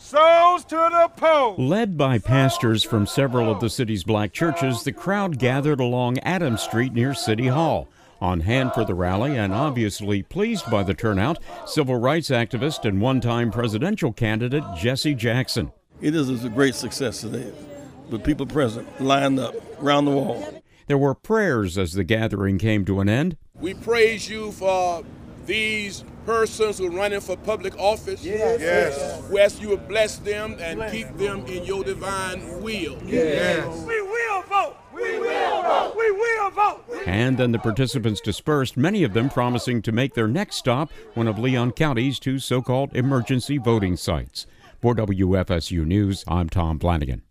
souls to the polls. Led by pastors from several of the city's black churches, the crowd gathered along Adams Street near City Hall. On hand for the rally and obviously pleased by the turnout, civil rights activist and one-time presidential candidate Jesse Jackson. It is a great success today, with people present, lined up, around the wall. There were prayers as the gathering came to an end. We praise you for these persons who are running for public office. Yes. We ask you to bless them and keep them in your divine will. Yes. We will vote. We will vote. We will vote. And then the participants dispersed, many of them promising to make their next stop one of Leon County's two so-called emergency voting sites. For WFSU News, I'm Tom Flanagan.